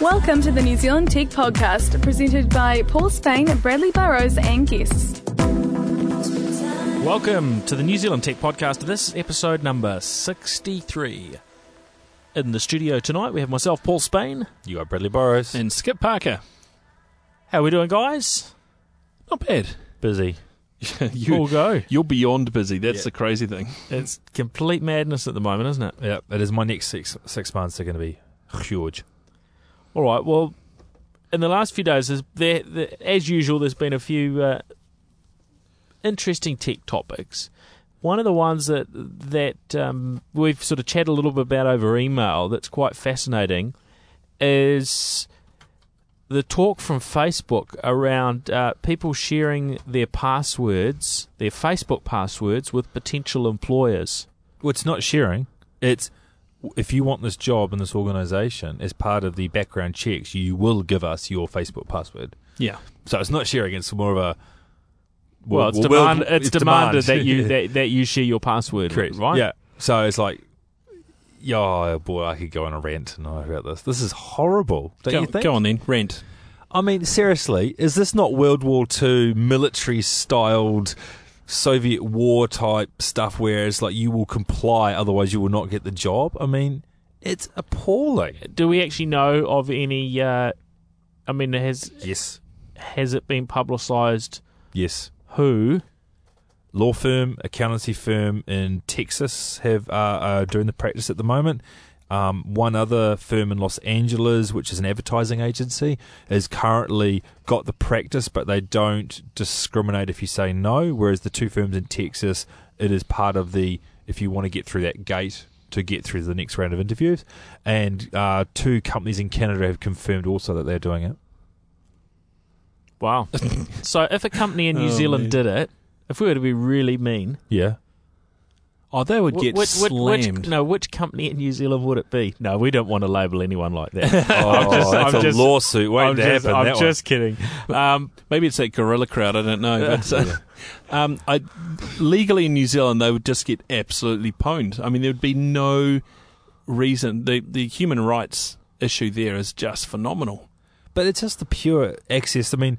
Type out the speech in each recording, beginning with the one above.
Welcome to the New Zealand Tech Podcast, presented by Paul Spain, Bradley Burrows and guests. Welcome to the New Zealand Tech Podcast. This is episode number 63. In the studio tonight, we have myself, Paul Spain. You are Bradley Burrows. And Skip Parker. How are we doing, guys? Not bad. Busy. All go. You're beyond busy. That's the crazy thing. It's complete madness at the moment, isn't it? Yeah, it is. My next six months are going to be huge. All right, well, in the last few days, as usual, there's been a few interesting tech topics. One of the ones that we've sort of chatted a little bit about over email that's quite fascinating is the talk from Facebook around people sharing their passwords, their Facebook passwords, with potential employers. Well, it's not sharing. It's if you want this job in this organisation, as part of the background checks, you will give us your Facebook password. Yeah. So it's not sharing. It's more of a it's demanded that you share your password. Correct. Right? Yeah. So it's like, oh boy, I could go on a rant tonight about this. This is horrible. Don't you think? Go on then, rant. I mean, seriously, is this not World War II military-styled Soviet war type stuff where it's like you will comply, otherwise you will not get the job? I mean, it's appalling. Do we actually know of any? Yes. Has it been publicised? Yes. Who? Law firm, accountancy firm in Texas are doing the practice at the moment. One other firm in Los Angeles, which is an advertising agency, has currently got the practice, but they don't discriminate if you say no, whereas the two firms in Texas, it is part of the, if you want to get through that gate to get through the next round of interviews. And two companies in Canada have confirmed also that they're doing it. Wow. So if a company in New Zealand did it, if we were to be really mean... Yeah. Oh, they would get slammed. Which company in New Zealand would it be? No, we don't want to label anyone like that. That's a lawsuit waiting to happen. I'm just kidding. Maybe it's that gorilla crowd, I don't know. But legally in New Zealand, they would just get absolutely pwned. I mean, there would be no reason. The human rights issue there is just phenomenal. But it's just the pure access. I mean,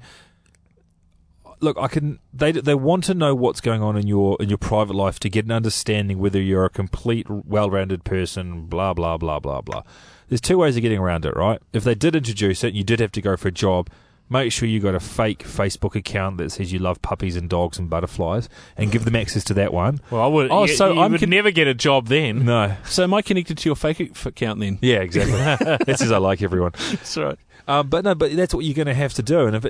look, They want to know what's going on in your private life to get an understanding whether you're a complete, well-rounded person. Blah blah blah blah blah. There's two ways of getting around it, right? If they did introduce it, and you did have to go for a job. Make sure you got a fake Facebook account that says you love puppies and dogs and butterflies, and give them access to that one. Well, I would. You would never get a job then. No. So am I connected to your fake account then? Yeah, exactly. That says I like everyone. That's right. But that's what you're going to have to do, and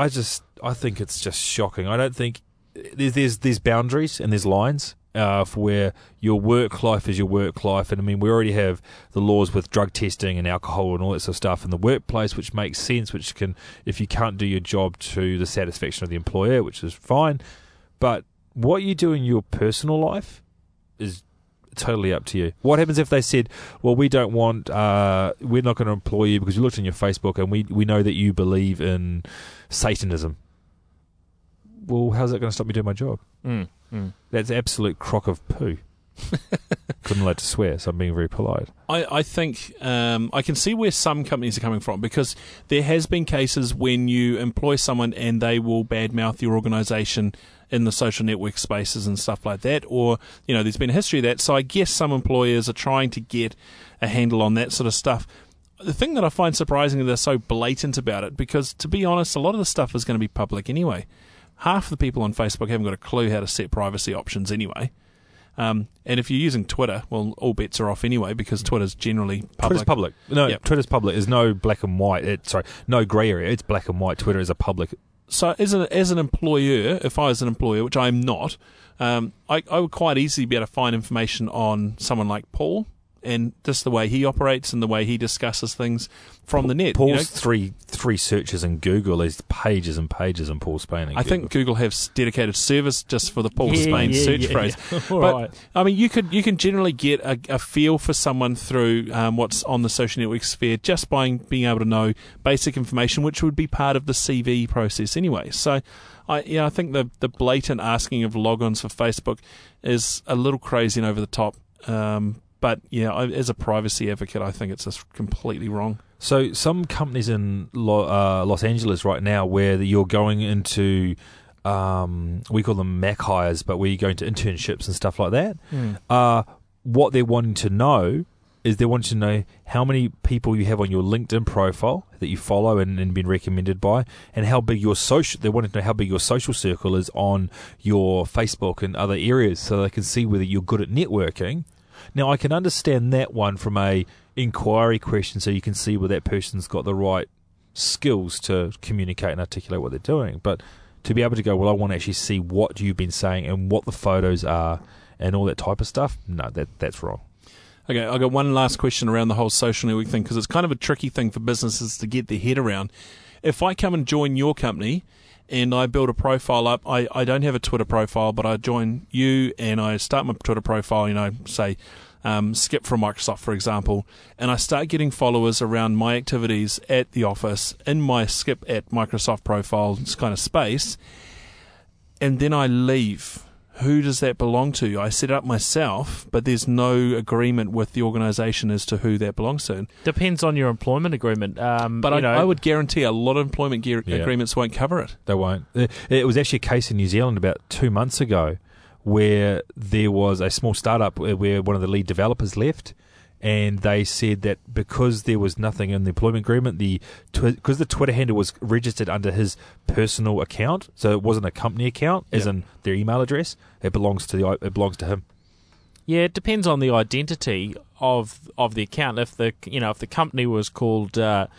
I think it's just shocking. I don't think there's boundaries and there's lines for where your work life is your work life, and I mean we already have the laws with drug testing and alcohol and all that sort of stuff in the workplace, which makes sense. Which can, if you can't do your job to the satisfaction of the employer, which is fine, but what you do in your personal life is totally up to you. What happens if they said, well, we don't want, we're not going to employ you because we looked on your Facebook and we know that you believe in Satanism. Well, how's that going to stop me doing my job? That's absolute crock of poo. Couldn't allowed to swear, so I'm being very polite. I think I can see where some companies are coming from, because there has been cases when you employ someone and they will badmouth your organisation in the social network spaces and stuff like that, or there's been a history of that. So I guess some employers are trying to get a handle on that sort of stuff. The thing that I find surprising is they're so blatant about it, because to be honest, a lot of the stuff is going to be public anyway. Half the people on Facebook haven't got a clue how to set privacy options anyway. And if you're using Twitter, well, all bets are off anyway, because Twitter's generally public. Twitter's public. No, yep. Twitter's public. There's no black and white. No grey area. It's black and white. Twitter is a public. So as an employer, if I was an employer, which I'm not, I would quite easily be able to find information on someone like Paul, and just the way he operates and the way he discusses things from the net. Paul's three searches in Google. There's pages and pages in Paul Spain. I think Google has dedicated servers just for the Paul Spain search phrase. Yeah. But Right. I mean, you can generally get a feel for someone through what's on the social network sphere just by being able to know basic information, which would be part of the CV process anyway. So, I think the blatant asking of logons for Facebook is a little crazy and over the top. But yeah, as a privacy advocate, I think it's just completely wrong. So some companies in Los Angeles right now, where you're going into, we call them Mac hires, but where you're going to internships and stuff like that. What they're wanting to know is they want to know how many people you have on your LinkedIn profile that you follow and been recommended by, and how big your social. They want to know how big your social circle is on your Facebook and other areas, so they can see whether you're good at networking. Now, I can understand that one from a inquiry question, so you can see whether that person's got the right skills to communicate and articulate what they're doing. But to be able to go, well, I want to actually see what you've been saying and what the photos are and all that type of stuff. No, that's wrong. Okay, I've got one last question around the whole social network thing, because it's kind of a tricky thing for businesses to get their head around. If I come and join your company and I build a profile up, I don't have a Twitter profile, but I join you and I start my Twitter profile, say Skip from Microsoft, for example, and I start getting followers around my activities at the office in my Skip at Microsoft profile kind of space, and then I leave. Who does that belong to? I set it up myself, but there's no agreement with the organisation as to who that belongs to. Depends on your employment agreement. But I would guarantee a lot of employment agreements won't cover it. They won't. It was actually a case in New Zealand about 2 months ago where there was a small startup where one of the lead developers left, and they said that because there was nothing in the employment agreement, because the Twitter handle was registered under his personal account, so it wasn't a company account, as in their email address. It belongs to him. Yeah, it depends on the identity of the account. If the company was called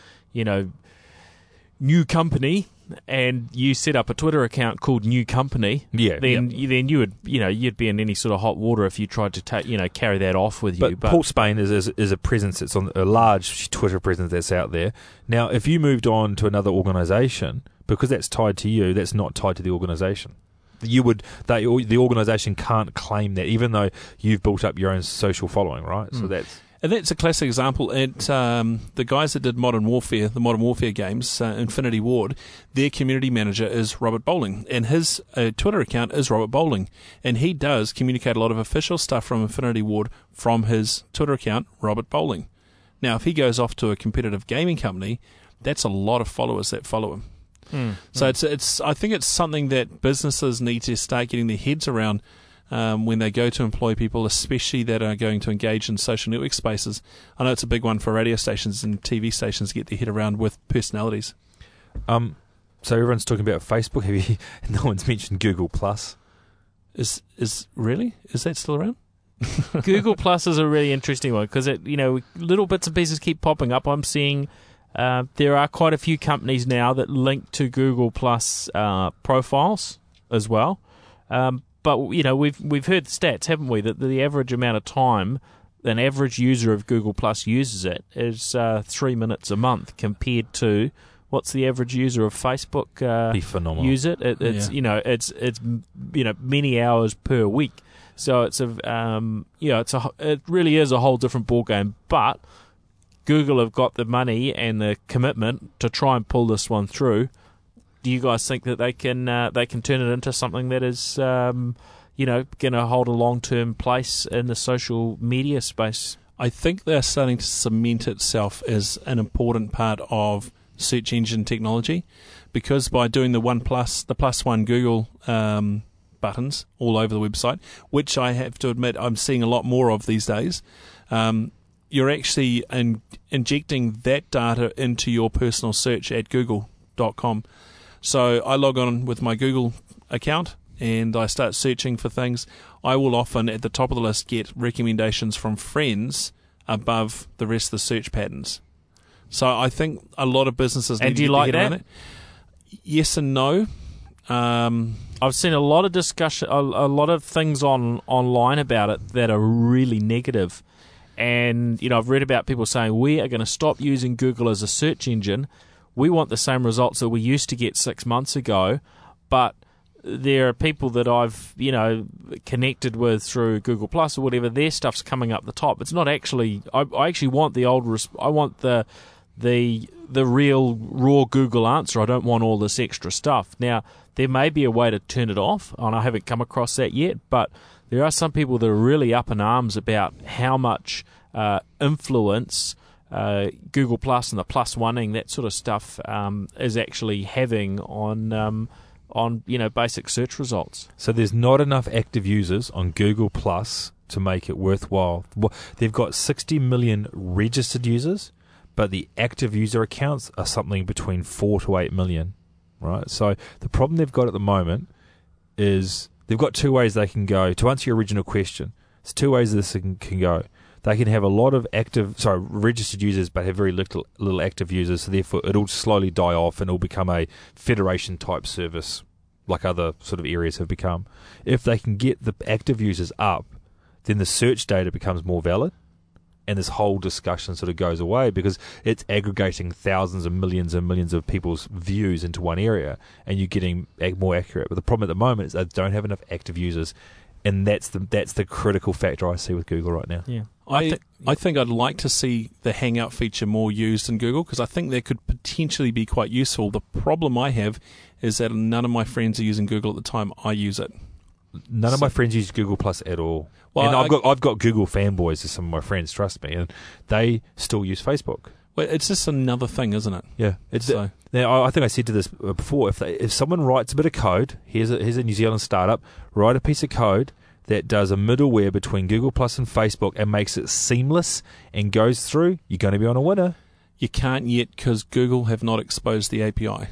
New Company, and you set up a Twitter account called New Company, then you would you'd be in any sort of hot water if you tried to carry that off with you. But Paul Spain is a presence that's on a large Twitter presence that's out there. Now, if you moved on to another organisation, because that's tied to you, that's not tied to the organisation. The organisation can't claim that, even though you've built up your own social following, right? So that's a classic example. The guys that did the Modern Warfare games, Infinity Ward, their community manager is Robert Bowling, and his Twitter account is Robert Bowling, and he does communicate a lot of official stuff from Infinity Ward from his Twitter account, Robert Bowling. Now, if he goes off to a competitive gaming company, that's a lot of followers that follow him. So I think it's something that businesses need to start getting their heads around. When they go to employ people, especially that are going to engage in social network spaces. I know it's a big one for radio stations and TV stations to get their head around with personalities. So everyone's talking about Facebook. No one's mentioned Google Plus. Is that still around? Google Plus is a really interesting one because little bits and pieces keep popping up. I'm seeing there are quite a few companies now that link to Google Plus profiles as well. But we've heard the stats, haven't we? That the average amount of time an average user of Google Plus uses it is 3 minutes a month, compared to what's the average user of Facebook be phenomenal. Use it. It's many hours per week. So it really is a whole different ballgame. But Google have got the money and the commitment to try and pull this one through. Do you guys think that they can turn it into something that is going to hold a long-term place in the social media space? I think they're starting to cement itself as an important part of search engine technology, because by doing the plus one Google buttons all over the website, which I have to admit I'm seeing a lot more of these days, you're actually injecting that data into your personal search at google.com. So I log on with my Google account and I start searching for things. I will often, at the top of the list, get recommendations from friends above the rest of the search patterns. So I think a lot of businesses need to get their head around it. Yes and no. I've seen a lot of discussion, a lot of things online about it that are really negative. And, I've read about people saying, we are going to stop using Google as a search engine. We want the same results that we used to get 6 months ago, but there are people that I've, connected with through Google Plus or whatever, their stuff's coming up the top. It's not actually, I actually want the old, I want the real raw Google answer. I don't want all this extra stuff. Now, there may be a way to turn it off, and I haven't come across that yet, but there are some people that are really up in arms about how much influence Google Plus and the plus oneing, that sort of stuff, is actually having on basic search results. So there's not enough active users on Google Plus to make it worthwhile. They've got 60 million registered users, but the active user accounts are something between 4 to 8 million, right? So the problem they've got at the moment is they've got two ways they can go. To answer your original question, there's two ways this can go. They can have a lot of registered users, but have very little active users, so therefore it'll slowly die off and it'll become a federation-type service like other sort of areas have become. If they can get the active users up, then the search data becomes more valid, and this whole discussion sort of goes away because it's aggregating thousands and millions of people's views into one area, and you're getting more accurate. But the problem at the moment is they don't have enough active users, and that's the critical factor I see with Google right now. Yeah. I think I'd like to see the Hangout feature more used in Google because I think that could potentially be quite useful. The problem I have is that none of my friends are using Google at the time I use it. None of my friends use Google Plus at all. Well, and I've got Google fanboys as some of my friends, trust me, and they still use Facebook. Well, it's just another thing, isn't it? Yeah. Now, I think I said to this before, if someone writes a bit of code, here's a New Zealand startup, write a piece of code that does a middleware between Google Plus and Facebook and makes it seamless and goes through, you're going to be on a winner. You can't yet because Google have not exposed the API.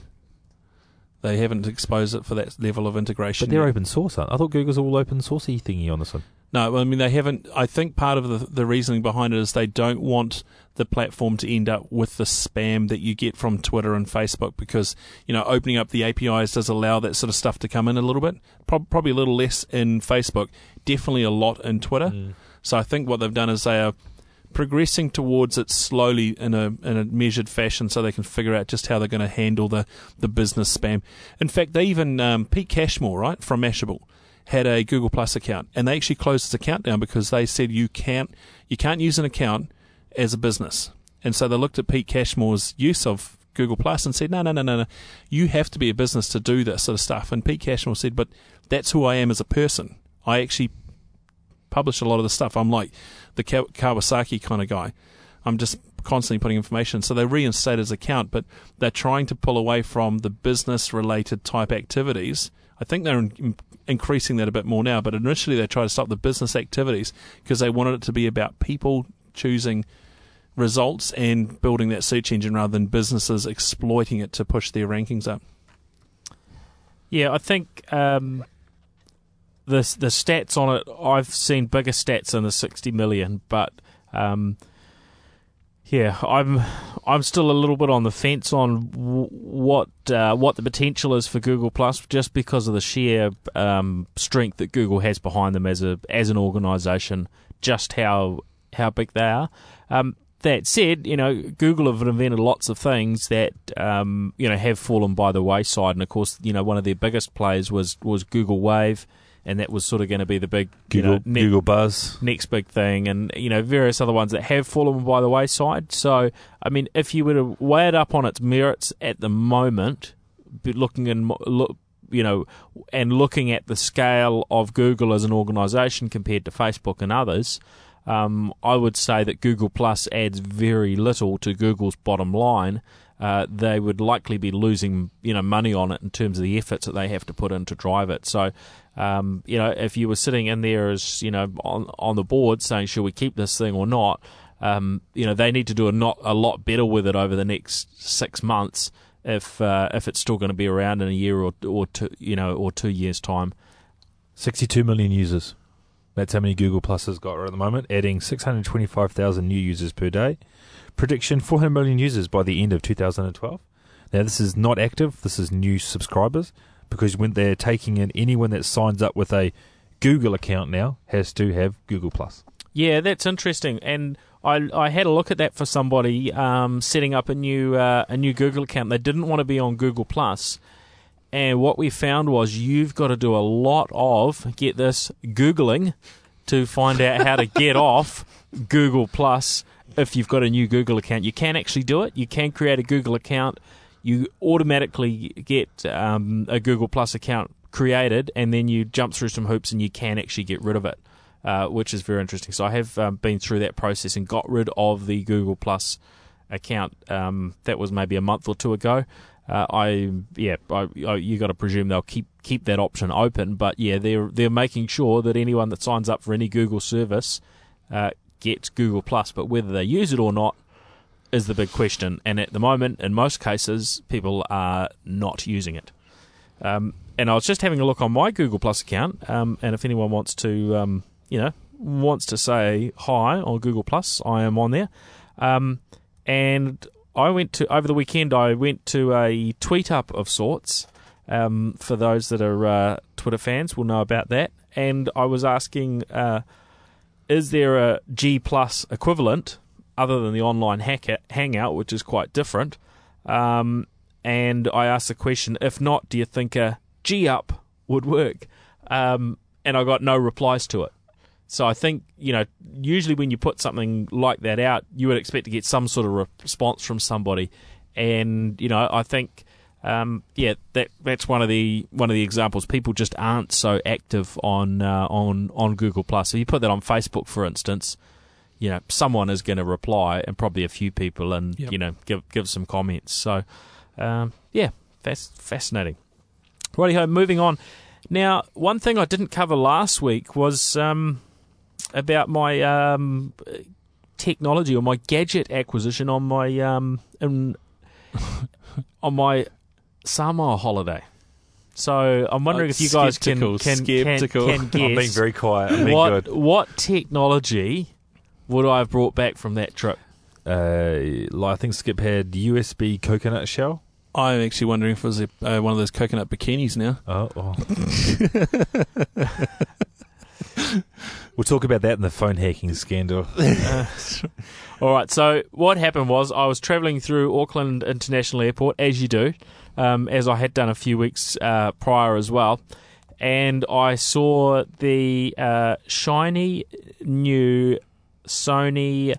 They haven't exposed it for that level of integration. But they're yet. open source, aren't they? I thought Google's all open sourcey thingy on this one. No, I mean, they haven't. I think part of the reasoning behind it is they don't want the platform to end up with the spam that you get from Twitter and Facebook because, opening up the APIs does allow that sort of stuff to come in a little bit. Probably a little less in Facebook, definitely a lot in Twitter. So I think what they've done is they are progressing towards it slowly in a measured fashion so they can figure out just how they're going to handle the business spam. In fact, they even, Pete Cashmore, right, from Mashable, had a Google Plus account, and they actually closed his account down because they said you can't use an account as a business. And so they looked at Pete Cashmore's use of Google Plus and said, no, you have to be a business to do this sort of stuff. And Pete Cashmore said, but that's who I am as a person. I actually publish a lot of the stuff. I'm like the Kawasaki kind of guy. I'm just constantly putting information. So they reinstated his account, but they're trying to pull away from the business-related type activities. I think they're increasing that a bit more now, but initially they tried to stop the business activities because they wanted it to be about people choosing results and building that search engine rather than businesses exploiting it to push their rankings up. Yeah, I think the stats on it, I've seen bigger stats than the 60 million, but yeah, I'm still a little bit on the fence on what the potential is for Google Plus, just because of the sheer strength that Google has behind them as an organisation, just how big they are. That said, Google have invented lots of things that have fallen by the wayside, and of course, one of their biggest players was Google Wave. And that was sort of going to be the big Google Buzz next big thing, and various other ones that have fallen by the wayside. So, I mean, if you were to weigh it up on its merits at the moment, looking at the scale of Google as an organisation compared to Facebook and others, I would say that Google Plus adds very little to Google's bottom line. They would likely be losing money on it in terms of the efforts that they have to put in to drive it. So, if you were sitting in there as on the board saying, should we keep this thing or not, they need to do a lot better with it over the next 6 months if it's still going to be around in a year or 2 years time. 62 million users. That's how many Google Plus has got right at the moment, adding 625,000 new users per day. Prediction, 400 million users by the end of 2012. Now, this is not active. This is new subscribers, because when they're taking in anyone that signs up with a Google account now has to have Google Plus. Yeah, that's interesting. And I had a look at that for somebody setting up a new Google account. They didn't want to be on Google Plus. And what we found was you've got to do a lot of, get this, Googling to find out how to get off Google Plus if you've got a new Google account. You can actually do it. You can create a Google account. You automatically get a Google Plus account created, and then you jump through some hoops and you can actually get rid of it, which is very interesting. So I have been through that process and got rid of the Google Plus account. That was maybe a month or two ago. You got to presume they'll keep that option open, but yeah, they're making sure that anyone that signs up for any Google service gets Google Plus, but whether they use it or not is the big question. And at the moment, in most cases, people are not using it. And I was just having a look on my Google Plus account, and if anyone wants to, say hi on Google Plus, I am on there. And over the weekend, I went to a tweet up of sorts. For those that are Twitter fans will know about that. And I was asking, is there a G Plus equivalent other than the online hangout, which is quite different? And I asked the question, if not, do you think a G Up would work? And I got no replies to it. So I think, usually when you put something like that out, you would expect to get some sort of response from somebody. And, I think, that's one of the examples. People just aren't so active on Google Plus. If you put that on Facebook, for instance, someone is going to reply, and probably a few people, and, give some comments. So, that's fascinating. Righty-ho, moving on. Now, one thing I didn't cover last week was about my technology or my gadget acquisition on my on my Samoa holiday. So I'm wondering if you guys can guess. I'm being very quiet. I'm being good. What technology would I have brought back from that trip? I think Skip had USB coconut shell. I'm actually wondering if it was one of those coconut bikinis now. Oh. We'll talk about that in the phone hacking scandal. All right, so what happened was I was travelling through Auckland International Airport, as you do, as I had done a few weeks prior as well, and I saw the shiny new Sony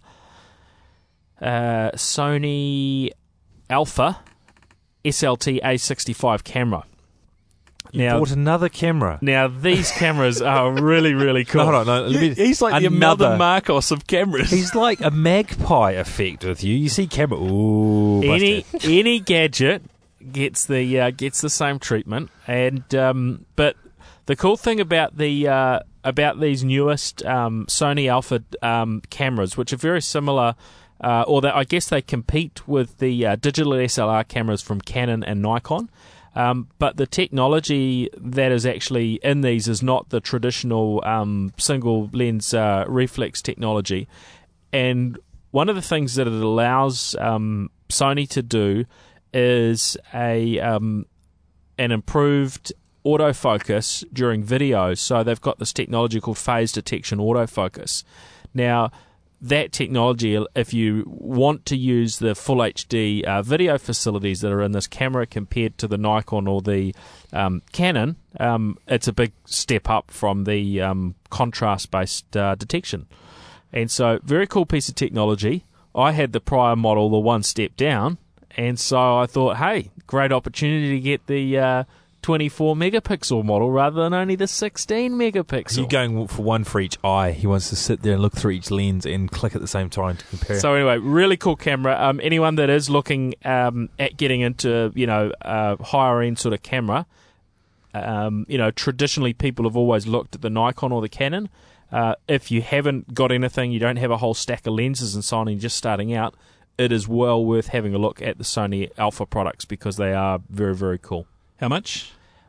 Alpha SLT A65 camera. You bought another camera. Now, these cameras are really, really cool. No. He's like the Imelda Marcos of cameras. He's like a magpie effect with you. You see camera. Ooh, any gadget gets the same treatment, and but the cool thing about these newest Sony Alpha cameras, which are very similar. I guess they compete with the digital SLR cameras from Canon and Nikon. But the technology that is actually in these is not the traditional single lens reflex technology. And one of the things that it allows Sony to do is an improved autofocus during videos. So they've got this technology called phase detection autofocus. Now, that technology, if you want to use the full HD video facilities that are in this camera compared to the Nikon or the Canon, it's a big step up from the contrast-based detection. And so, very cool piece of technology. I had the prior model, the one step down, and so I thought, hey, great opportunity to get the 24 megapixel model rather than only the 16 megapixel. You're going for one for each eye. He wants to sit there and look through each lens and click at the same time to compare. So anyway, really cool camera. Anyone that is looking at getting into higher end sort of camera, traditionally people have always looked at the Nikon or the Canon. If you haven't got anything, you don't have a whole stack of lenses and so on, and you're just starting out, it is well worth having a look at the Sony Alpha products because they are very, very cool. How much?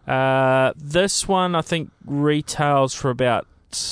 This one I think retails for about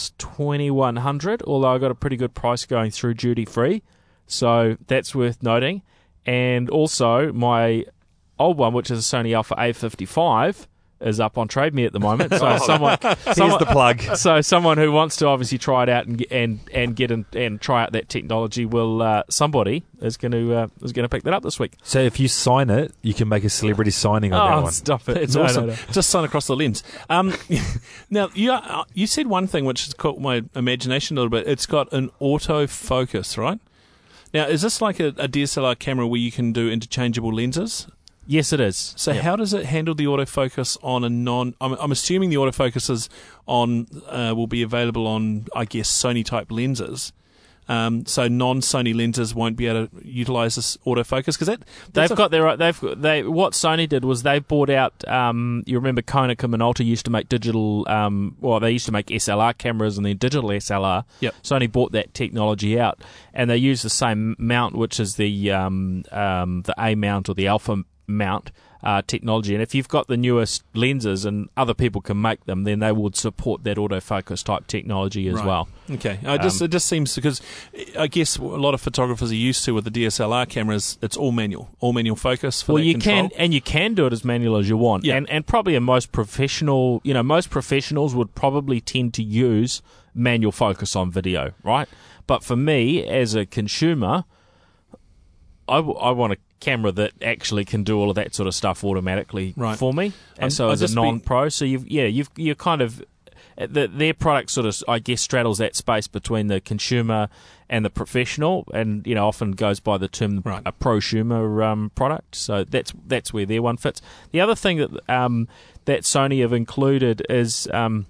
$2,100, although I got a pretty good price going through duty free, so that's worth noting. And also my old one, which is a Sony Alpha A55, is up on Trade Me at the moment. So here's the plug. So someone who wants to obviously try it out and get in and try out that technology will somebody is going to pick that up this week. So if you sign it, you can make a celebrity signing on that one. Stop it! It's awesome. No. Just sign across the lens. Now you said one thing which has caught my imagination a little bit. It's got an autofocus, right? Now is this like a DSLR camera where you can do interchangeable lenses? Yes, it is. So how does it handle the autofocus on a non... I'm assuming the autofocuses on will be available on, I guess, Sony-type lenses. So non-Sony lenses won't be able to utilize this autofocus because what Sony did was they bought out. You remember Konica Minolta used to make digital. They used to make SLR cameras and then digital SLR. Yep. Sony bought that technology out, and they use the same mount, which is the A mount or the alpha mount technology. And if you've got the newest lenses and other people can make them, then they would support that autofocus type technology as well. Okay, it just seems, because I guess a lot of photographers are used to with the DSLR cameras, it's all manual focus for that control. You can do it as manual as you want. Yeah. And probably most professionals would probably tend to use manual focus on video, right? But for me, as a consumer, I want a camera that actually can do all of that sort of stuff automatically for me. And so as a non-pro, so you're kind of their product sort of, I guess, straddles that space between the consumer and the professional, and often goes by the term a prosumer product. So that's where their one fits. The other thing that that Sony have included is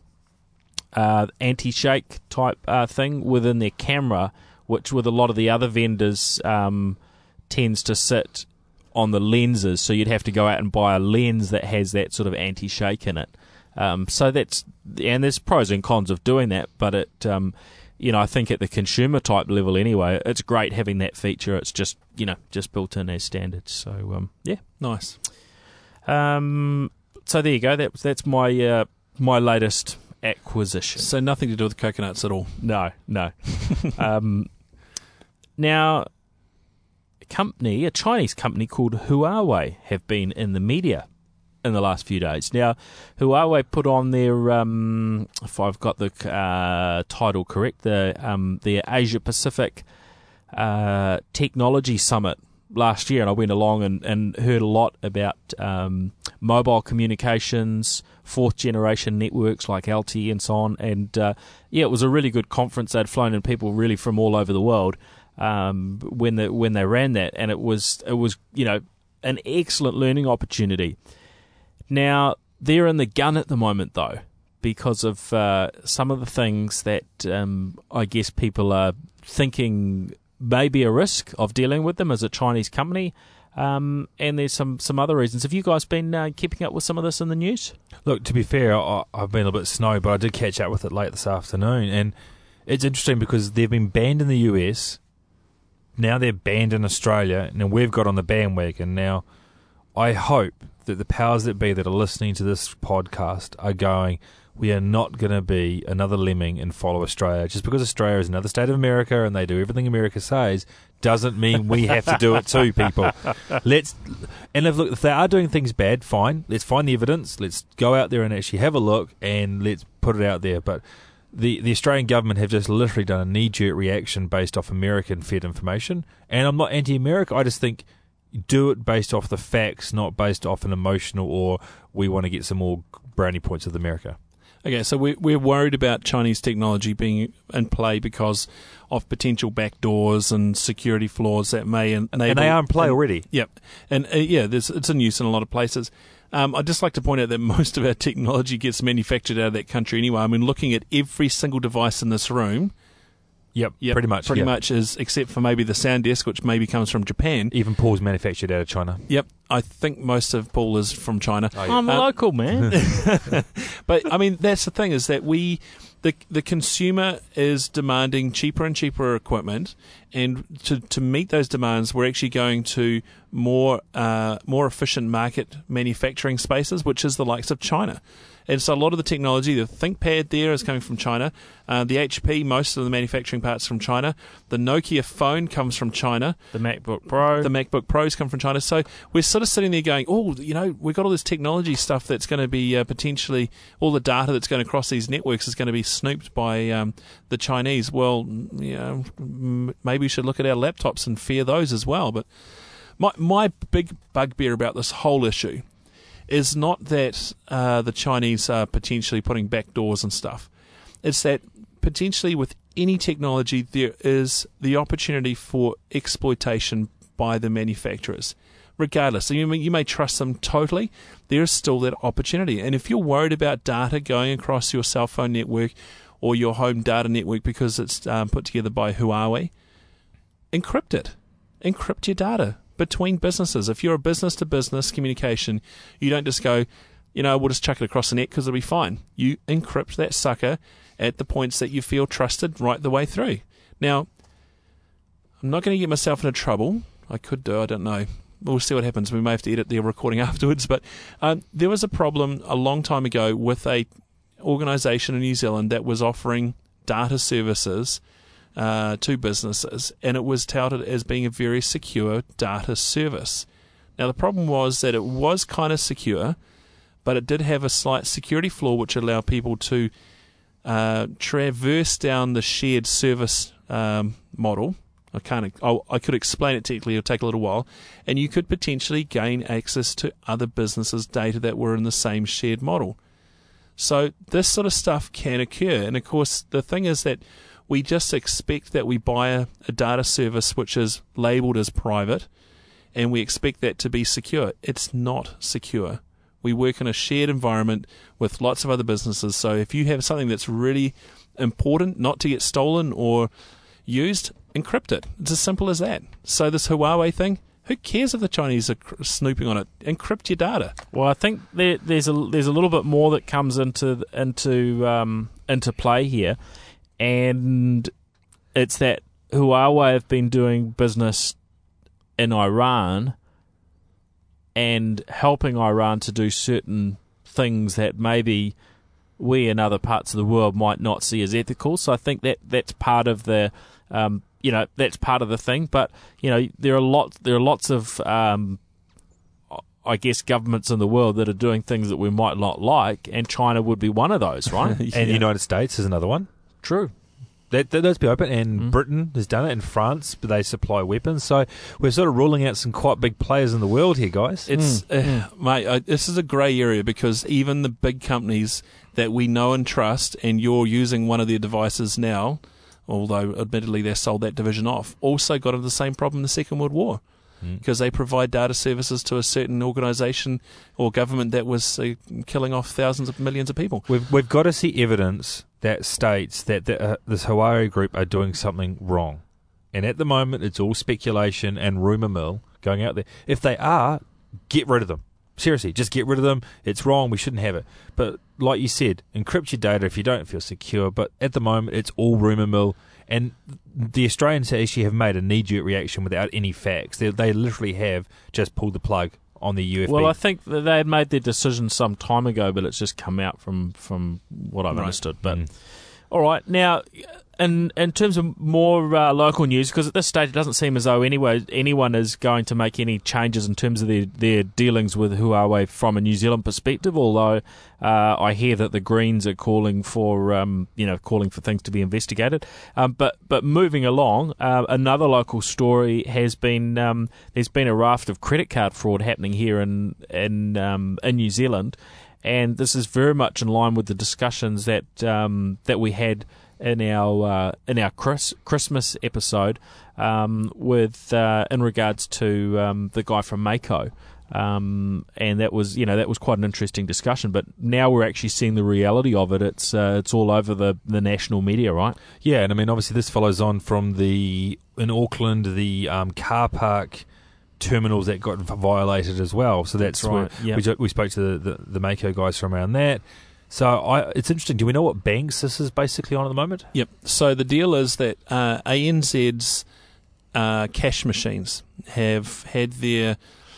anti-shake type thing within their camera, which with a lot of the other vendors tends to sit on the lenses, so you'd have to go out and buy a lens that has that sort of anti-shake in it. So there's pros and cons of doing that, but it, I think at the consumer type level anyway, it's great having that feature. It's just built in as standard. So nice. So there you go. That's my my latest acquisition. So nothing to do with coconuts at all. No. Now, a Chinese company called Huawei have been in the media in the last few days. Now, Huawei put on their, if I've got the title correct, their Asia Pacific Technology Summit last year, and I went along and heard a lot about mobile communications, fourth generation networks like LTE and so on. And it was a really good conference. They'd flown in people really from all over the world when they ran that, and it was an excellent learning opportunity. Now they're in the gun at the moment though, because of some of the things that I guess people are thinking may be a risk of dealing with them as a Chinese company, and there's some other reasons. Have you guys been keeping up with some of this in the news? Look, to be fair, I've been a little bit snow, but I did catch up with it late this afternoon, and it's interesting because they've been banned in the US. Now they're banned in Australia, and we've got on the bandwagon. Now, I hope that the powers that be that are listening to this podcast are going, we are not going to be another lemming and follow Australia. Just because Australia is another state of America and they do everything America says doesn't mean we have to do it too, people. If they are doing things bad, fine. Let's find the evidence. Let's go out there and actually have a look, and let's put it out there. But the Australian government have just literally done a knee-jerk reaction based off American-fed information. And I'm not anti-America. I just think do it based off the facts, not based off an emotional or we want to get some more brownie points with America. Okay, so we're worried about Chinese technology being in play because of potential backdoors and security flaws that may enable... And they are in play already. Yep. And it's in use in a lot of places. I'd just like to point out that most of our technology gets manufactured out of that country anyway. I mean, looking at every single device in this room... Yep, pretty much. Pretty much is, except for maybe the sound desk, which maybe comes from Japan. Even Paul's manufactured out of China. Yep, I think most of Paul is from China. Oh, yeah. I'm a local man. But, I mean, that's the thing, is that the consumer is demanding cheaper and cheaper equipment, and to meet those demands, we're actually going to more efficient market manufacturing spaces, which is the likes of China. And so a lot of the technology, the ThinkPad there is coming from China. The HP, most of the manufacturing parts from China. The Nokia phone comes from China. The MacBook Pro. The MacBook Pros come from China. So we're sort of sitting there going, we've got all this technology stuff that's going to be potentially, all the data that's going to cross these networks is going to be snooped by the Chinese. Well, maybe we should look at our laptops and fear those as well. But my big bugbear about this whole issue is not that the Chinese are potentially putting back doors and stuff. It's that potentially with any technology there is the opportunity for exploitation by the manufacturers. regardless, so you may trust them totally, there is still that opportunity. And if you're worried about data going across your cell phone network or your home data network because it's put together by Huawei, encrypt it. Encrypt your data between businesses. If you're a business-to-business communication, you don't just go, we'll just chuck it across the net because it'll be fine. You encrypt that sucker at the points that you feel trusted right the way through. Now, I'm not going to get myself into trouble. I could do, I don't know. We'll see what happens. We may have to edit the recording afterwards. But there was a problem a long time ago with a organisation in New Zealand that was offering data services to businesses, and it was touted as being a very secure data service. Now, the problem was that it was kind of secure, but it did have a slight security flaw which allowed people to traverse down the shared service model. I could explain it technically. It'll take a little while, and you could potentially gain access to other businesses' data that were in the same shared model. So this sort of stuff can occur, and of course the thing is that we just expect that we buy a data service which is labelled as private, and we expect that to be secure. It's not secure. We work in a shared environment with lots of other businesses, so if you have something that's really important not to get stolen or used, encrypt it. It's as simple as that. So this Huawei thing, who cares if the Chinese are snooping on it? Encrypt your data. Well, I think there's a little bit more that comes into play here, and it's that Huawei have been doing business in Iran and helping Iran to do certain things that maybe we in other parts of the world might not see as ethical. So I think that's part of the that's part of the thing. But there are lots of I guess governments in the world that are doing things that we might not like, and China would be one of those, right? And the United States is another one. True. Let's be open, and Britain has done it, and France, but they supply weapons. So we're sort of ruling out some quite big players in the world here, guys. It's mate, this is a grey area because even the big companies that we know and trust, and you're using one of their devices now, although admittedly they sold that division off, also got into the same problem in the Second World War. Because they provide data services to a certain organisation or government that was killing off thousands of millions of people. We've got to see evidence that states that this Huawei group are doing something wrong. And at the moment, it's all speculation and rumour mill going out there. If they are, get rid of them. Seriously, just get rid of them. It's wrong. We shouldn't have it. But like you said, encrypt your data if you don't feel secure. But at the moment, it's all rumour mill. And the Australians actually have made a knee-jerk reaction without any facts. They literally have just pulled the plug on the UFB. Well, I think that they had made their decision some time ago, but it's just come out from what I've understood. But all right, now in terms of more local news, because at this stage it doesn't seem as though anyone is going to make any changes in terms of their dealings with Huawei from a New Zealand perspective. Although I hear that the Greens are calling for things to be investigated. But moving along, another local story has been there's been a raft of credit card fraud happening here in New Zealand, and this is very much in line with the discussions that we had in our Christmas episode with in regards to the guy from Mako. And that was quite an interesting discussion. But now we're actually seeing the reality of it. It's all over the national media, right? Yeah, and I mean obviously this follows on from in Auckland the car park terminals that got violated as well. So that's right. Where we spoke to the Mako guys from around that. So it's interesting. Do we know what banks this is basically on at the moment? Yep. So the deal is that ANZ's cash machines have had their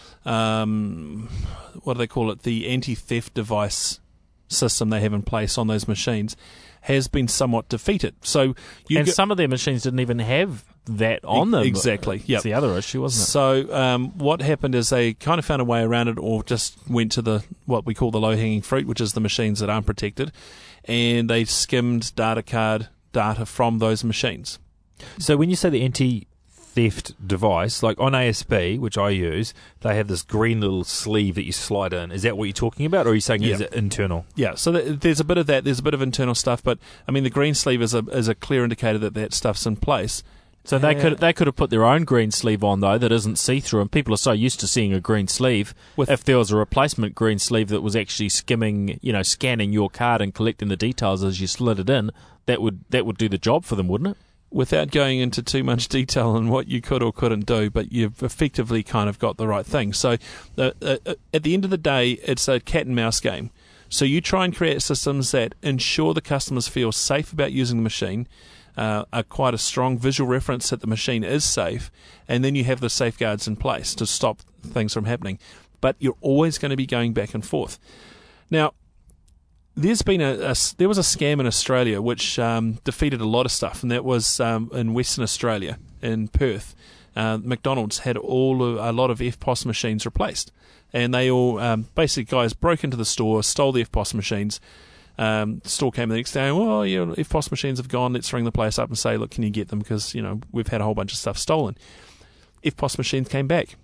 what do they call it? The anti-theft device system they have in place on those machines has been somewhat defeated. So some of their machines didn't even have that on them. Exactly. That's the other issue, wasn't it? So what happened is they kind of found a way around it, or just went to what we call the low-hanging fruit, which is the machines that aren't protected, and they skimmed data from those machines. So when you say the anti-theft device, like on ASB, which I use, they have this green little sleeve that you slide in. Is that what you're talking about, or are you saying is it internal? Yeah, so there's a bit of that. There's a bit of internal stuff, but I mean the green sleeve is a clear indicator that stuff's in place. So they could have put their own green sleeve on, though, that isn't see-through, and people are so used to seeing a green sleeve. If there was a replacement green sleeve that was actually scanning your card and collecting the details as you slid it in, that would do the job for them, wouldn't it? Without going into too much detail on what you could or couldn't do, but you've effectively kind of got the right thing. So at the end of the day, it's a cat and mouse game. So you try and create systems that ensure the customers feel safe about using the machine, are quite a strong visual reference that the machine is safe, and then you have the safeguards in place to stop things from happening. But you're always going to be going back and forth. Now, there's been there was a scam in Australia which defeated a lot of stuff, and that was in Western Australia, in Perth. McDonald's had a lot of EFTPOS machines replaced, and they all basically guys broke into the store, stole the EFTPOS machines. The store came the next day, well, your EFTPOS machines have gone, let's ring the place up and say, look, can you get them, because we've had a whole bunch of stuff stolen. EFTPOS machines came back,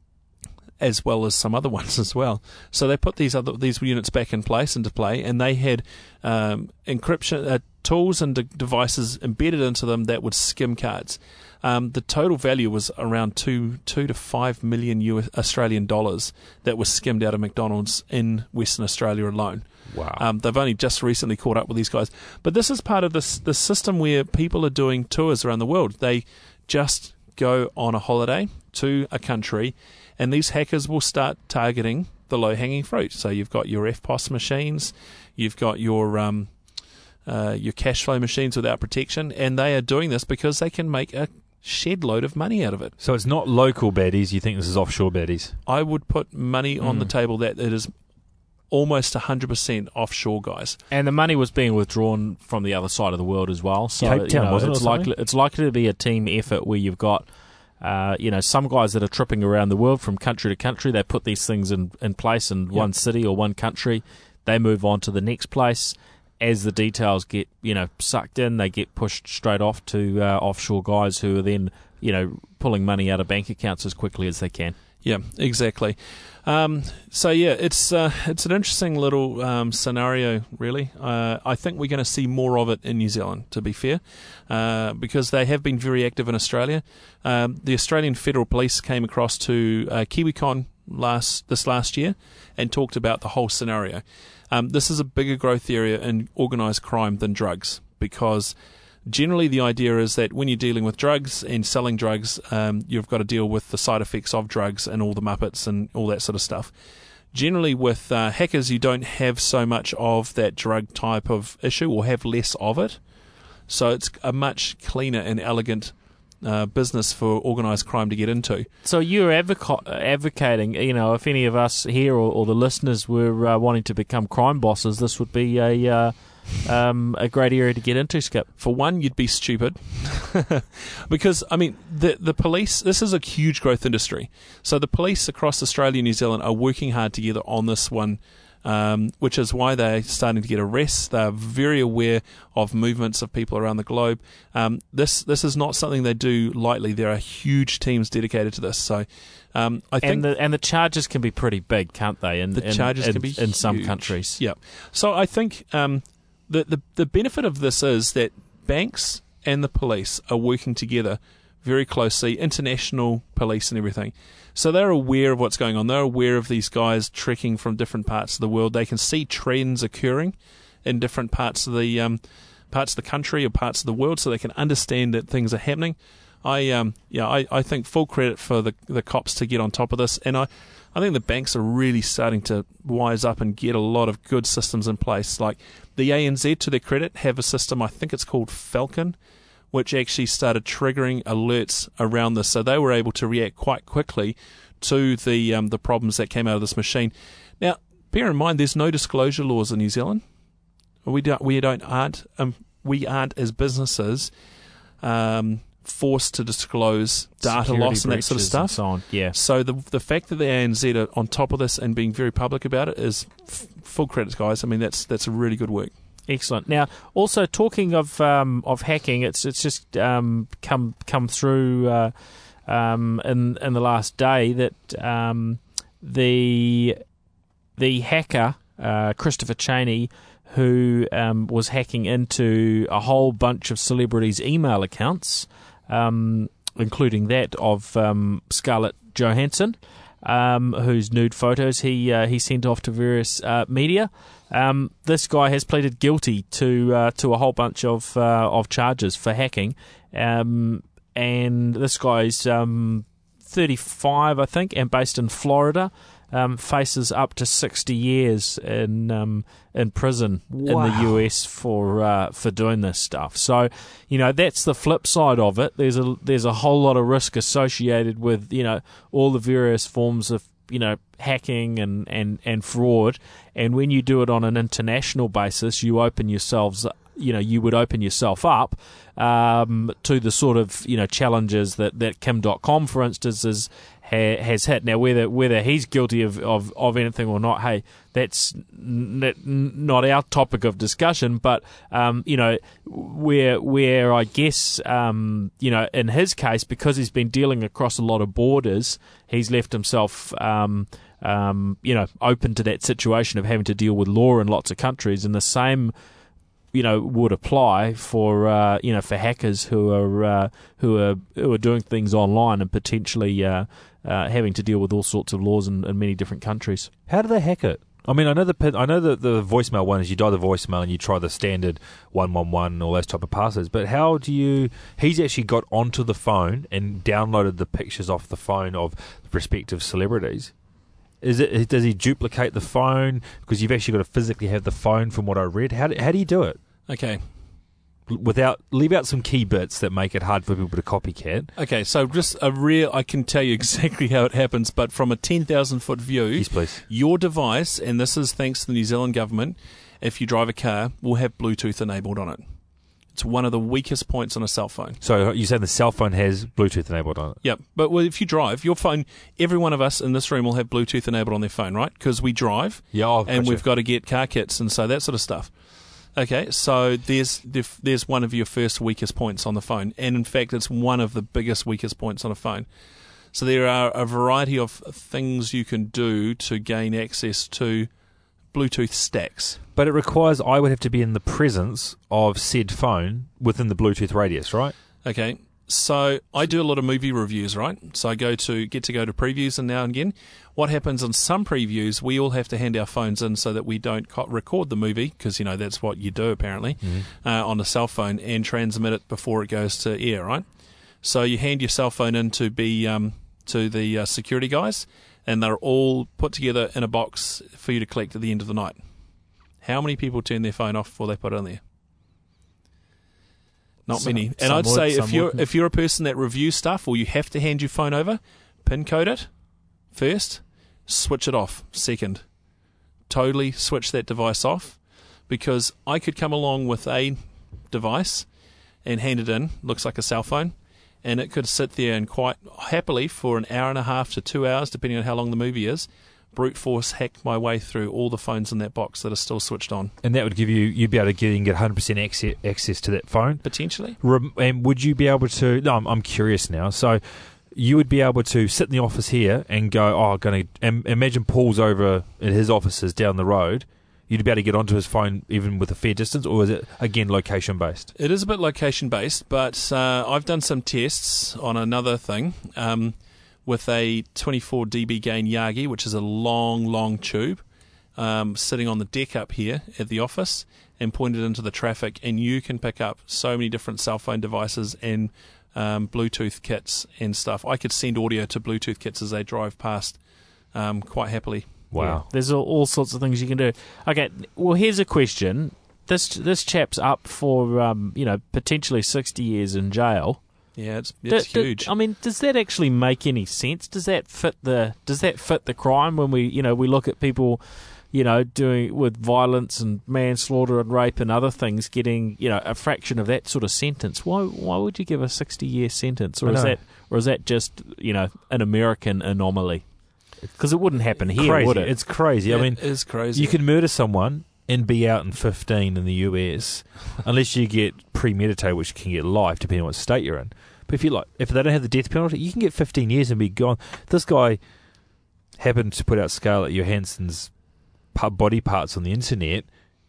as well as some other ones as well. So they put these units back into play, and they had encryption tools and devices embedded into them that would skim cards. The total value was around $2 to $5 million Australian dollars that was skimmed out of McDonald's in Western Australia alone. Wow. They've only just recently caught up with these guys. But this is part of the system where people are doing tours around the world. They just go on a holiday to a country, and these hackers will start targeting the low-hanging fruit. So you've got your EFTPOS machines, you've got your cash flow machines without protection, and they are doing this because they can make a shed load of money out of it. So it's not local baddies, you think this is offshore baddies? I would put money on the table that it is almost 100% offshore guys. And the money was being withdrawn from the other side of the world as well. So Cape Town, wasn't it? It's likely to be a team effort where you've got some guys that are tripping around the world from country to country. They put these things in place in one city or one country. They move on to the next place. As the details get sucked in, they get pushed straight off to offshore guys who are then pulling money out of bank accounts as quickly as they can. Yeah, exactly. It's an interesting little scenario, really. I think we're going to see more of it in New Zealand, to be fair, because they have been very active in Australia. The Australian Federal Police came across to KiwiCon this last year and talked about the whole scenario. This is a bigger growth area in organised crime than drugs, because generally the idea is that when you're dealing with drugs and selling drugs, you've got to deal with the side effects of drugs and all the muppets and all that sort of stuff. Generally with hackers, you don't have so much of that drug type of issue, or have less of it. So it's a much cleaner and elegant business for organised crime to get into. So you're advocating, if any of us here or the listeners were wanting to become crime bosses, this would be a great area to get into, Skip. For one, you'd be stupid. Because, the police, this is a huge growth industry. So the police across Australia and New Zealand are working hard together on this one, which is why they're starting to get arrests. They're very aware of movements of people around the globe. This is not something they do lightly. There are huge teams dedicated to this. So I think... And the charges can be pretty big, can't they? The charges can be in some huge. countries. Yeah. So I think... The benefit of this is that banks and the police are working together very closely, international police and everything. So they're aware of what's going on. They're aware of these guys trekking from different parts of the world. They can see trends occurring in different parts of the country or parts of the world, so they can understand that things are happening. I think full credit for the cops to get on top of this, and I think the banks are really starting to wise up and get a lot of good systems in place. Like the ANZ, to their credit, have a system, I think it's called Falcon, which actually started triggering alerts around this. So they were able to react quite quickly to the problems that came out of this machine. Now, bear in mind, there's no disclosure laws in New Zealand. We aren't as businesses forced to disclose data Security loss and that sort of stuff. And so on. Yeah. So the fact that the ANZ are on top of this and being very public about it is full credit, guys. That's really good work. Excellent. Now, also talking of hacking, it's just come through in the last day that the hacker Christopher Cheney, who was hacking into a whole bunch of celebrities' email accounts, including that of Scarlett Johansson, whose nude photos he sent off to various media. This guy has pleaded guilty to a whole bunch of charges for hacking, and this guy's 35, I think, and based in Florida. Faces up to 60 years in prison in the US for doing this stuff. So, that's the flip side of it. There's a whole lot of risk associated with all the various forms of hacking and fraud. And when you do it on an international basis, you open yourselves. You would open yourself up to the sort of challenges that Kim.com, for instance, has hit. Now, whether he's guilty of anything or not, hey, that's not our topic of discussion. But where I guess in his case, because he's been dealing across a lot of borders, he's left himself open to that situation of having to deal with law in lots of countries, and the same would apply for for hackers who are doing things online and potentially having to deal with all sorts of laws in many different countries. How do they hack it? I mean, I know the voicemail one is you dial the voicemail and you try the standard 111 and all those type of passwords. But how do you? He's actually got onto the phone and downloaded the pictures off the phone of respective celebrities. Does he duplicate the phone? Because you've actually got to physically have the phone, from what I read. How do you do it? Okay. Leave out some key bits that make it hard for people to copycat. Okay, so just I can tell you exactly how it happens, but from a 10,000-foot view, yes, please. Your device, and this is thanks to the New Zealand government, if you drive a car, will have Bluetooth enabled on it. It's one of the weakest points on a cell phone. So you're saying the cell phone has Bluetooth enabled on it? Yep. But if you drive, your phone, every one of us in this room will have Bluetooth enabled on their phone, right? Because we drive, and we've got to get car kits and so that sort of stuff. Okay, so there's one of your first weakest points on the phone, and in fact, it's one of the biggest weakest points on a phone. So there are a variety of things you can do to gain access to Bluetooth stacks. But it requires I would have to be in the presence of said phone within the Bluetooth radius, right? Okay, so I do a lot of movie reviews, right? So I get to go to previews and now and again. What happens on some previews, we all have to hand our phones in so that we don't record the movie, because that's what you do apparently, on a cell phone, and transmit it before it goes to air, right? So you hand your cell phone in to be to the security guys, and they're all put together in a box for you to collect at the end of the night. How many people turn their phone off before they put it in there? Not many. And I'd say if you're a person that reviews stuff, or you have to hand your phone over, PIN code it first, switch it off second. Totally switch that device off, because I could come along with a device and hand it in, looks like a cell phone, and it could sit there and quite happily for an hour and a half to 2 hours, depending on how long the movie is, brute force hack my way through all the phones in that box that are still switched on. And that would give you'd be able to get 100% access to that phone? Potentially. And would you be able to... No, I'm curious now. So you would be able to sit in the office here and go, imagine Paul's over at his offices down the road. You'd be able to get onto his phone even with a fair distance, or is it, again, location-based? It is a bit location-based, but I've done some tests on another thing with a 24 dB gain Yagi, which is a long tube, sitting on the deck up here at the office and pointed into the traffic, and you can pick up so many different cell phone devices and Bluetooth kits and stuff. I could send audio to Bluetooth kits as they drive past quite happily. Wow. Yeah, there's all sorts of things you can do. Okay, well, here's a question. This chap's up for potentially 60 years in jail. Yeah, it's huge. I mean, does that actually make any sense? Does that fit the crime when we look at people doing with violence and manslaughter and rape and other things getting a fraction of that sort of sentence? Why would you give a 60-year sentence, or is that just an American anomaly? Because it wouldn't happen here, would it? It's crazy. I mean, it is crazy. You can murder someone and be out in 15 in the US, unless you get premeditated, which can get life, depending on what state you're in. But if they don't have the death penalty, you can get 15 years and be gone. This guy happened to put out Scarlett Johansson's body parts on the internet,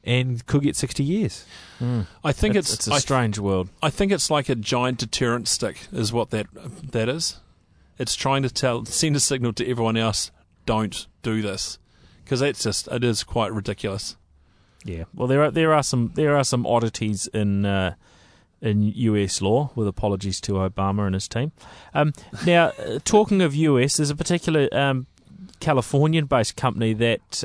and could get 60 years. I think it's a strange world. I think it's like a giant deterrent stick is what that is. It's trying to send a signal to everyone else, don't do this, because it is quite ridiculous. Yeah, well, there are some oddities in US law, with apologies to Obama and his team. Now, talking of US, there's a particular Californian-based company that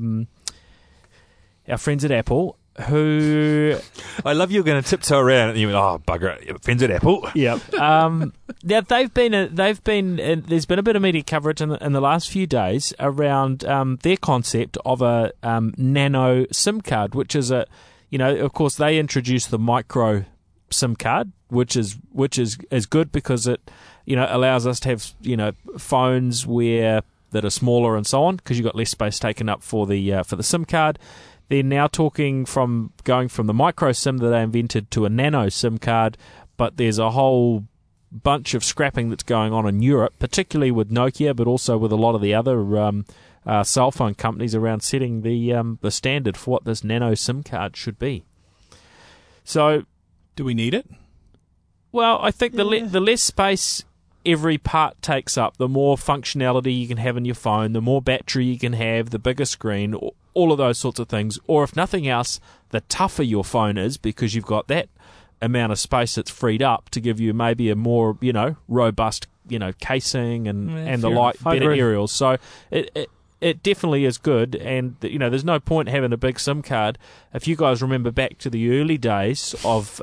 our friends at Apple, who I love you're going to tiptoe around and you went, oh, bugger it, friends at Apple. Yeah. Now there's been a bit of media coverage in the last few days around their concept of a nano SIM card, which is of course they introduced the micro SIM card, which is good because it allows us to have phones that are smaller and so on, because you've got less space taken up for the SIM card. They're now going from the micro SIM that they invented to a nano SIM card, but there's a whole bunch of scrapping that's going on in Europe, particularly with Nokia, but also with a lot of the other cell phone companies around setting the standard for what this nano SIM card should be. So, do we need it? Well, I think the less space every part takes up, the more functionality you can have in your phone, the more battery you can have, the bigger screen, all of those sorts of things. Or if nothing else, the tougher your phone is, because you've got that amount of space that's freed up to give you maybe a more, robust, casing and the like, better aerials. So it definitely is good, and there's no point having a big SIM card. If you guys remember back to the early days of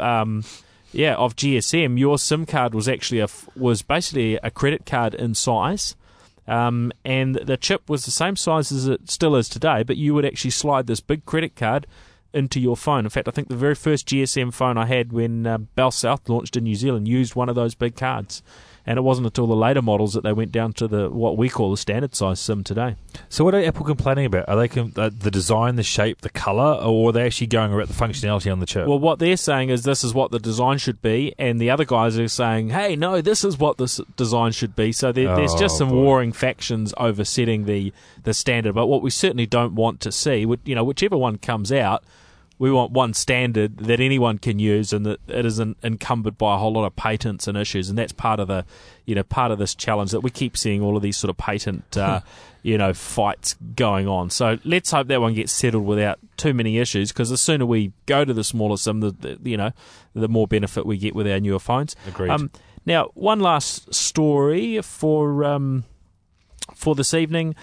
GSM, your SIM card was actually was basically a credit card in size, and the chip was the same size as it still is today, but you would actually slide this big credit card into your phone. In fact, I think the very first GSM phone I had when Bell South launched in New Zealand used one of those big cards. And it wasn't until the later models that they went down to what we call the standard size SIM today. So what are Apple complaining about? Are they the design, the shape, the colour, or are they actually going about the functionality on the chip? Well, what they're saying is this is what the design should be, and the other guys are saying, hey, no, this is what this design should be. So there's just some warring factions over setting the standard. But what we certainly don't want to see, whichever one comes out, we want one standard that anyone can use, and that it isn't encumbered by a whole lot of patents and issues. And that's part of this challenge, that we keep seeing all of these sort of patent, fights going on. So let's hope that one gets settled without too many issues, because the sooner we go to the smaller SIM, the more benefit we get with our newer phones. Agreed. Now, one last story for this evening.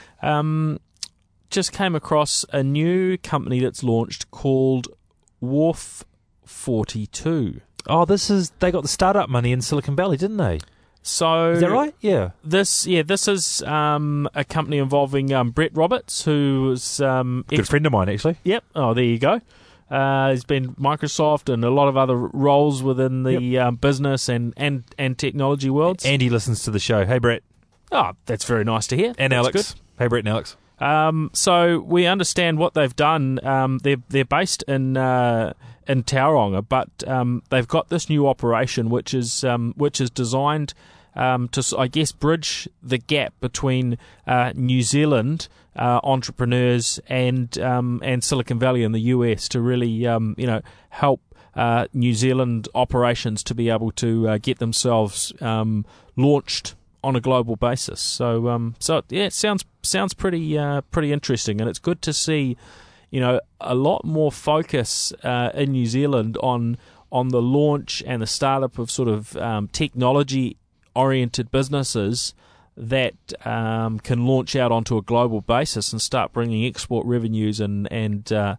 Just came across a new company that's launched called Wharf 42. Oh, they got the startup money in Silicon Valley, didn't they? So is that right? Yeah. This is a company involving Brett Roberts, who's good friend of mine, actually. Yep. Oh, there you go. He's been Microsoft and a lot of other roles within the business and technology worlds. And he listens to the show. Hey, Brett. Oh, that's very nice to hear. And that's Alex. Good. Hey, Brett and Alex. So we understand what they've done. They're based in Tauranga, but they've got this new operation which is designed to, I guess, bridge the gap between New Zealand entrepreneurs and Silicon Valley in the US, to really help New Zealand operations to be able to get themselves launched on a global basis. So it sounds pretty interesting, and it's good to see, a lot more focus in New Zealand on the launch and the startup of sort of technology oriented businesses that can launch out onto a global basis and start bringing export revenues and so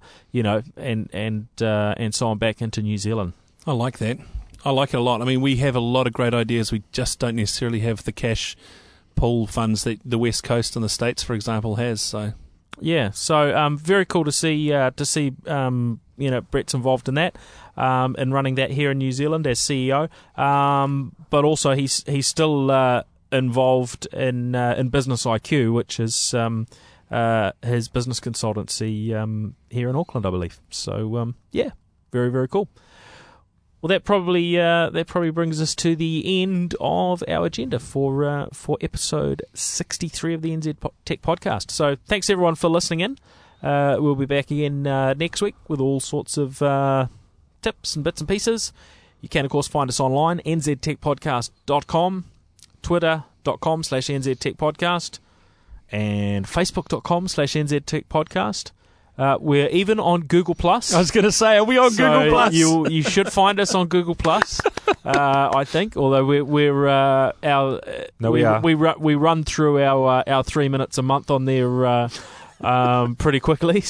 on back into New Zealand. I like that. I like it a lot. I mean, we have a lot of great ideas. We just don't necessarily have the cash pool funds that the West Coast and the States, for example, has. So yeah, so very cool to see Brett's involved in that, and running that here in New Zealand as CEO. But also he's still involved in Business IQ, which is his business consultancy here in Auckland, I believe. So very, very cool. Well, that probably brings us to the end of our agenda for episode 63 of the NZ Tech Podcast. So thanks everyone for listening in. We'll be back again next week with all sorts of tips and bits and pieces. You can, of course, find us online, nztechpodcast.com, twitter.com/nztechpodcast, and facebook.com/nztechpodcast. We're even on Google+. I was going to say, are we on Google+? You should find us on Google+, I think, although we are. We run through our 3 minutes a month on there pretty quickly.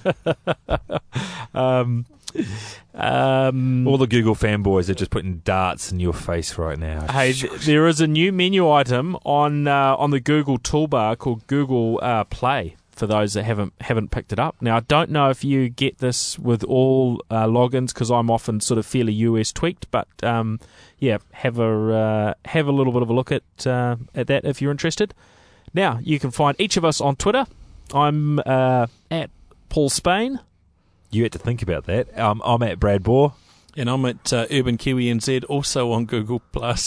All the Google fanboys are just putting darts in your face right now. Hey, there is a new menu item on the Google toolbar called Google Play for those that haven't picked it up. Now, I don't know if you get this with all logins because I'm often sort of fairly US tweaked, but have a little bit of a look at that if you're interested. Now, you can find each of us on Twitter. I'm at Paul Spain. You had to think about that. I'm at Brad Bohr. And I'm at Urban Kiwi NZ, also on Google+.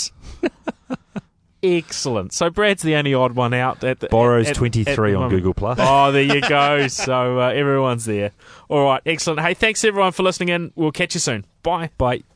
Excellent. So Brad's the only odd one out. Borrow's 23 on Google+. Oh, there you go. So everyone's there. All right, excellent. Hey, thanks everyone for listening in. We'll catch you soon. Bye. Bye.